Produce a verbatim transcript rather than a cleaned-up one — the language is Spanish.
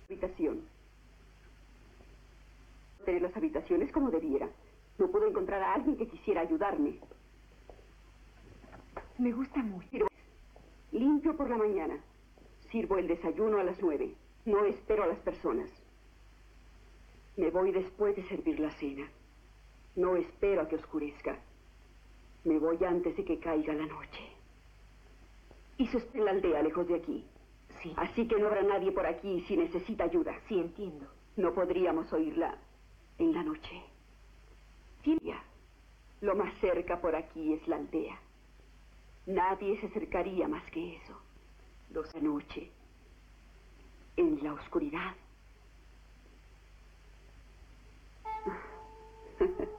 Habitación. Tener las habitaciones como debiera. No pude encontrar a alguien que quisiera ayudarme. Me gusta mucho. Sirvo- Limpio por la mañana. Sirvo el desayuno a las nueve. No espero a las personas. Me voy después de servir la cena. No espero a que oscurezca. Me voy antes de que caiga la noche. Y se está en la aldea, lejos de aquí. Sí. Así que no habrá nadie por aquí si necesita ayuda. Sí, entiendo. No podríamos oírla en la noche. Sí, ya. Lo más cerca por aquí es la aldea. Nadie se acercaría más que eso. Dos de noche. En la oscuridad.